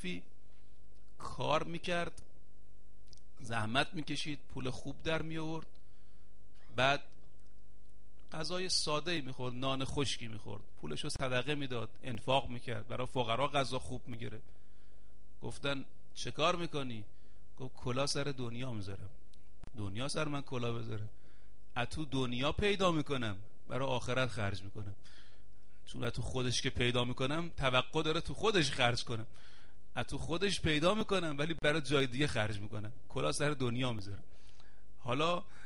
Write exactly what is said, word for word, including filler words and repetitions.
طرفی کار میکرد، زحمت میکشید، پول خوب در میآورد، بعد غذای ساده میخورد، نان خشکی میخورد، پولشو صدقه میداد، انفاق میکرد، برای فقرا غذا خوب میگیره. گفتن چه کار میکنی؟ گفت کلا سر دنیا میذارم. دنیا سر من کلا بذاره؟ اتو دنیا پیدا میکنم، برای آخرت خرج میکنم. چون اتو خودش که پیدا میکنم توقع داره تو خودش خرج کنم، اتو خودش پیدا میکنم ولی برای جای دیگه خرج میکنم، کلا سر دنیا میذارم. حالا